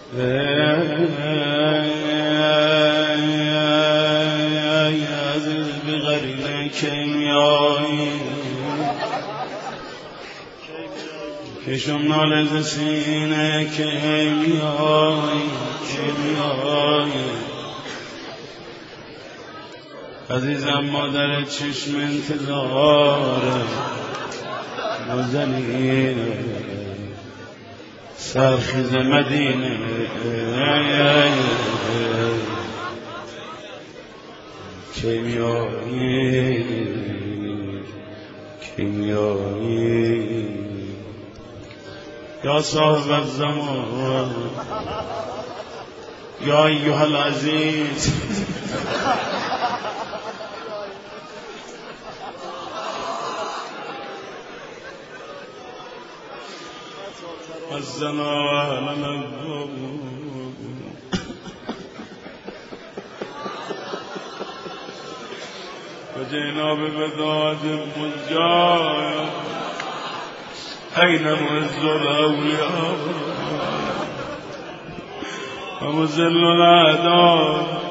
عزیز بغریبه که میایی کشم نالز سینه که میایی عزیزم مادر چشم انتظاره نازنین سرخیز مدینه کیمیایی یا صاحب الزمان یا ایها العزیز الزنا لنا وجئنا ببضاعة مزجاة أين معز الأولياء ومذل الأعداء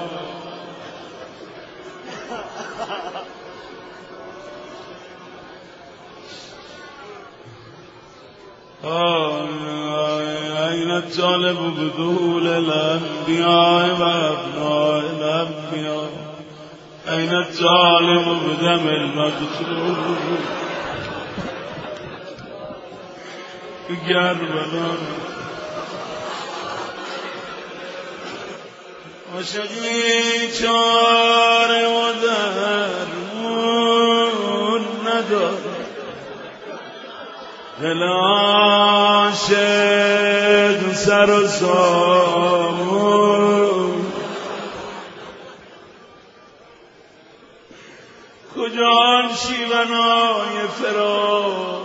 أين الطالب بذهول الأنبياء وأبناء الأنبياء أين الطالب بدم المقتول بكربلاء عاشقی چاره و درمون نداره دل عاشق سر و سامون کجا آن شیونای فرار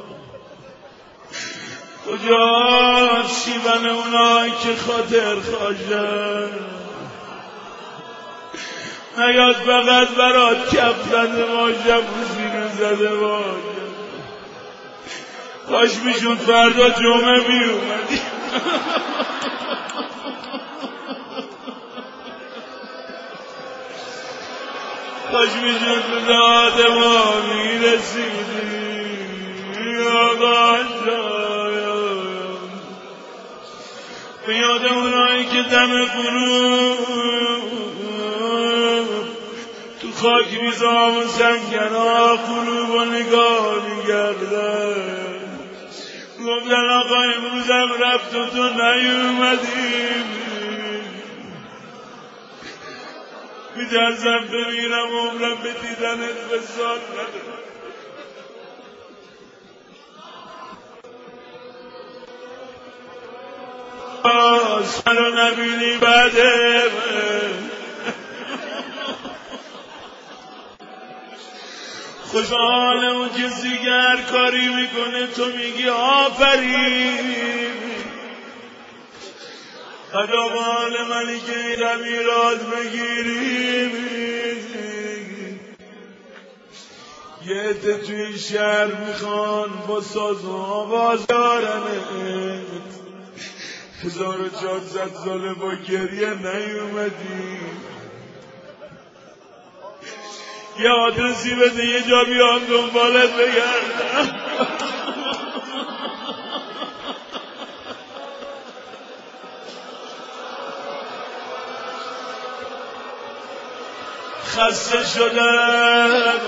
کجا شیون اونایی که خاطر خواجن نیاد فقط برات کف زده باشم و سینه زده باشم کاش میشون فردا جمعه میومدی کاش میشون به داد ما میرسیدی آقا به یاد اونایی که دم غروب تو خاک میزام و سنگرها غروب و نگاه میگردن گفتن آقا امروزم رفت و تو نیومدیم میترسم بمیرم عمرم به دیدنت وصال ندارم سر نبینی بعده خوشحال اون کسی که هر کاری میکنه تو میگی آفرین خدا بال منی که ایرم ایراد بگیری یه عده توی شهر میخوان با ساز و آواز دارنت 1400 ساله با گریه نیومدی یه آدرسی بده یه جا بیام دنبالت بگردم خسته شدم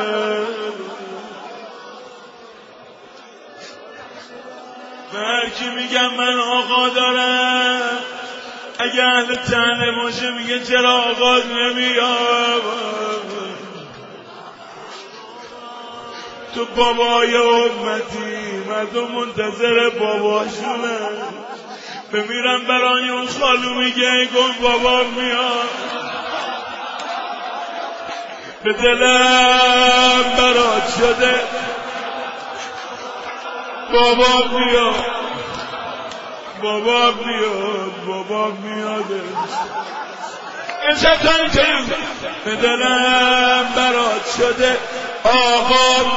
به هر کی میگم من آقا دارم اگه اهل طعنه باشه میگه چرا آقا نمیام تو بابای امتی مردم منتظر باباشونه بمیرم برای اون خالو میگه گم بابا میاد به دلم برات شده بابا میاد بابا میاده امشب تا اینجایی به دلم برات شده آقا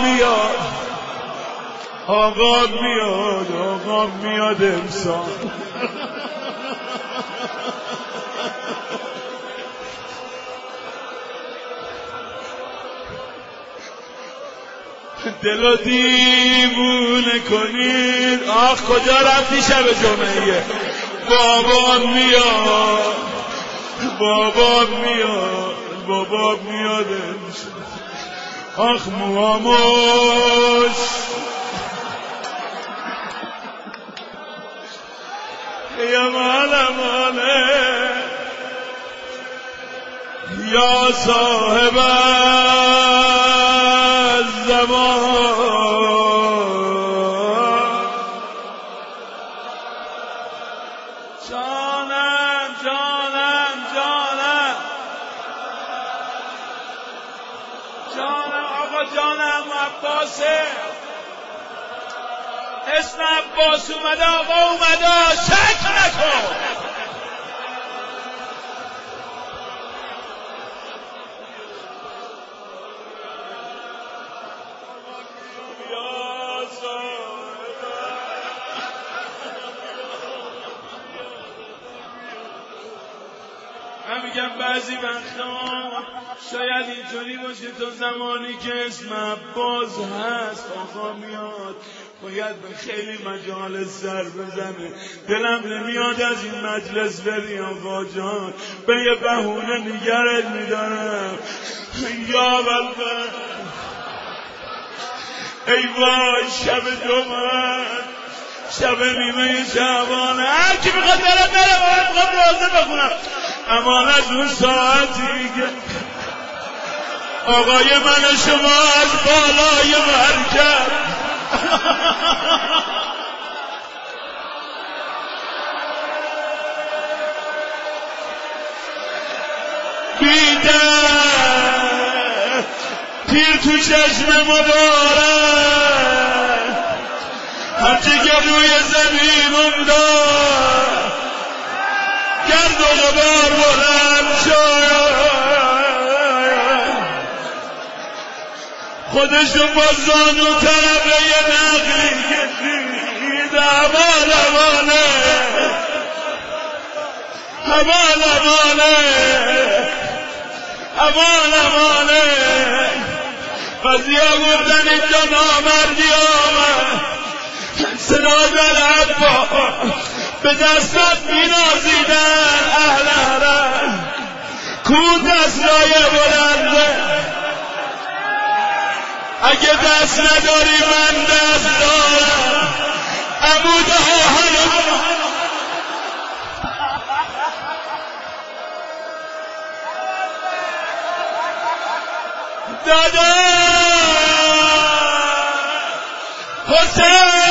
میاد امسان دلو دیوونه کنید. آخ کجا رفتی شب جمعه؟ بابا میاد، بابا میاد، بابا میاد. آخ مواموش یا ماله یا صاحب الزمان. جانم جانم جانم جانم آقا جانم عباسه، اسم عباس اومده، آقا اومده، شک نکن. من میگم بعضی وقتا شاید اینطوری باشه تا زمانی که اسم عباس هست آقا میاد باید به خیلی مجالس سر بزنه. دلم نمیاد از این مجلس بری آقا جان، به یه بهونه نگرت میدارم. یا بلبه ای وای شب جمعه، شب نیمه شعبانه، هر کی میخواد برم من میخوام روزه بخونم. امان از اون ساعتی که آقای من شما از بالای مرکب بیده تیر تو چشم مبارک، هرچی که روی زمین انداد گرد و غبار بلند شد، خودشون با زانو طرفه یه نقلی کشید. امان امانه امان امانه امان امانه. قضیه گفتن اینجا نامردی آمد، صدا در عباس به دستت مینازیدن. اهل حرم کو دستای بلنده، اگه دست نداری من دست دارم. عمود آهن دادا حسین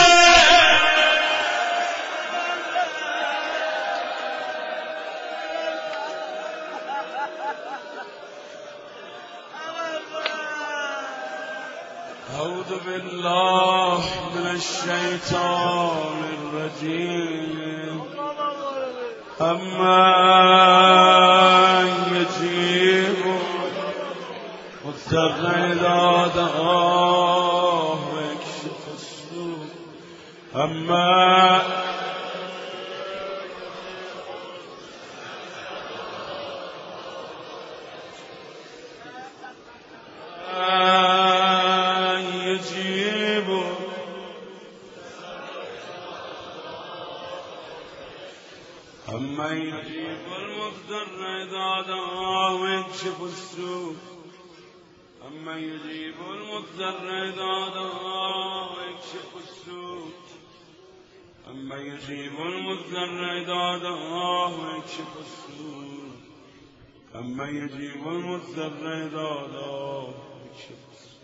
اعوذ بالله من الشیطان الرجیم. اما یجیب مضطر اذا دعاه ویکشف السوء. اما أمن يجيب المضطر إذا دعاه ويكشف السوء. أمن يجيب المضطر إذا دعاه ويكشف السوء. أمن يجيب المضطر إذا دعاه ويكشف السوء. أمن يجيب المضطر إذا دعاه ويكشف السوء.